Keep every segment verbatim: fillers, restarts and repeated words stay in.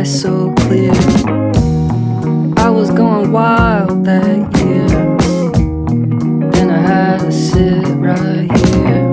sky so clear. I was going wild that year. Then I had to sit right here.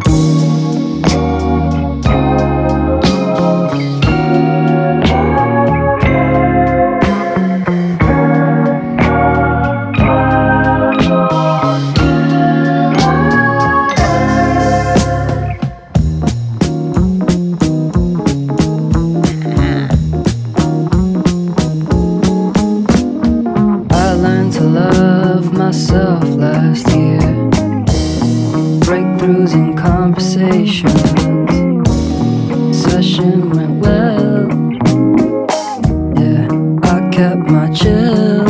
Myself last year, breakthroughs in conversations, session went well. Yeah, I kept my chill.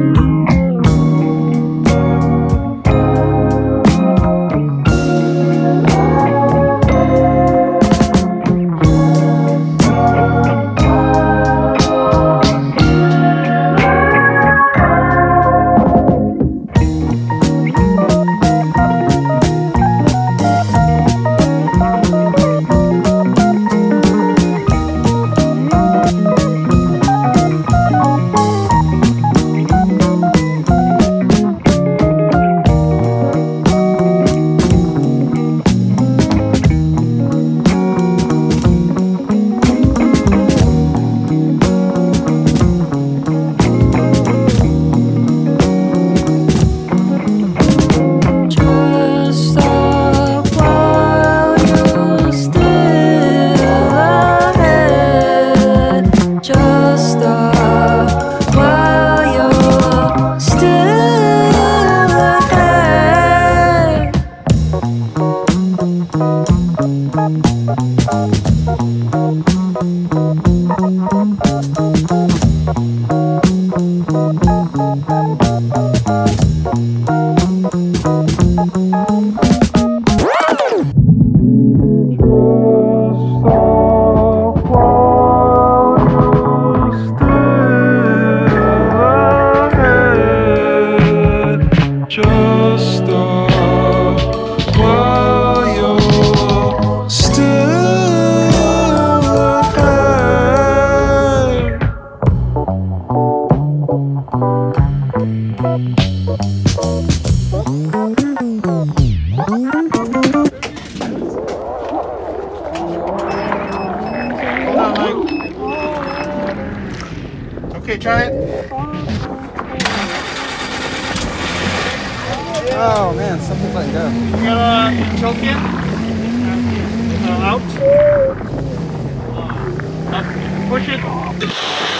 Okay, try it. Oh man, something's letting go. You gotta choke in. Uh, out. Uh, up. Push it.